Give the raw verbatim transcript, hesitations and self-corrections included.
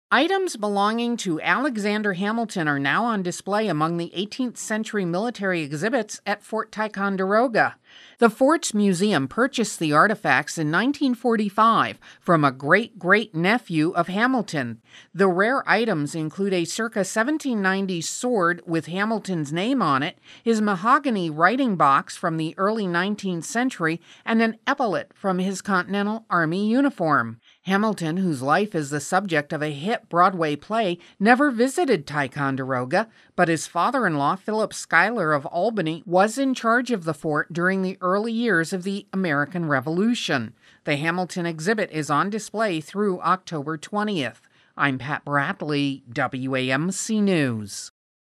Items belonging to Alexander Hamilton are now on display among the eighteenth century military exhibits at Fort Ticonderoga. The fort's museum purchased the artifacts in nineteen forty-five from a great-great-nephew of Hamilton. The rare items include a circa seventeen nineties sword with Hamilton's name on it, his mahogany writing box from the early nineteenth century, and an epaulet from his Continental Army uniform. Hamilton, whose life is the subject of a hit Broadway play, never visited Ticonderoga, but his father-in-law, Philip Schuyler of Albany, was in charge of the fort during the early years of the American Revolution. The Hamilton exhibit is on display through October twentieth. I'm Pat Bradley, W A M C News.